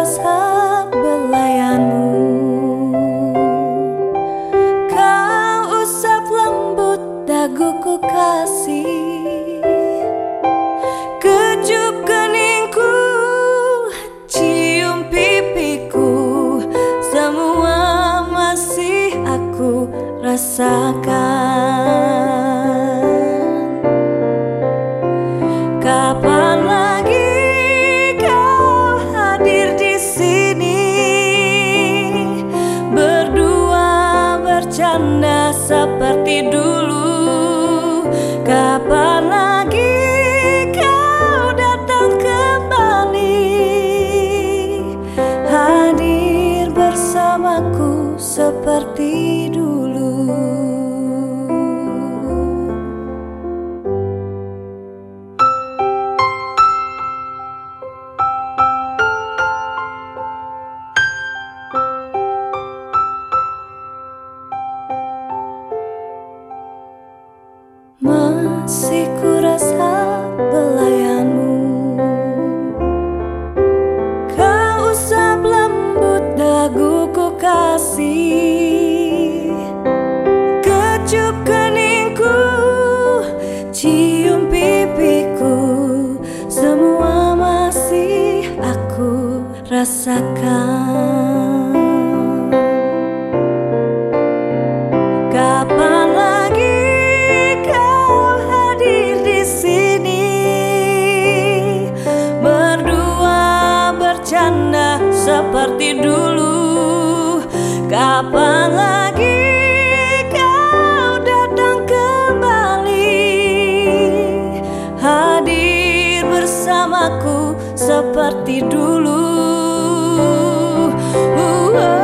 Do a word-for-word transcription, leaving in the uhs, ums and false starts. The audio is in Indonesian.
rasa belayanmu. Kau usap lembut daguku kasih, kecup keningku, cium pipiku, semua masih aku rasakan. Kapan lagi kau hadir di sini, berdua bercanda seperti dulu? Kapan lagi kau datang kembali, hadir bersamaku seperti dulu? Masih kurasa belayanmu, kau usap lembut daguku kasih, kecup keningku, cium pipiku, semua masih aku rasakan. Kapan lagi kau hadir di sini, berdua bercanda seperti dulu? Kapan lagi kau datang kembali, hadir bersamaku seperti dulu? uh, uh.